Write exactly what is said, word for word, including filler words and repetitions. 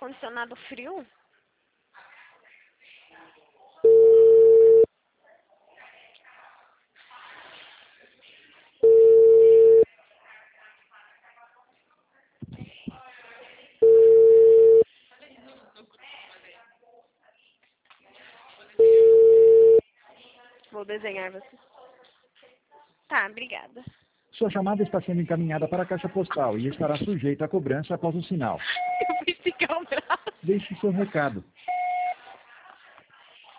ar-condicionado frio? Vou desenhar você. Tá, obrigada. Sua chamada está sendo encaminhada para a caixa postal e estará sujeita a cobrança após o sinal. Eu vou esticar o braço. Deixe seu recado.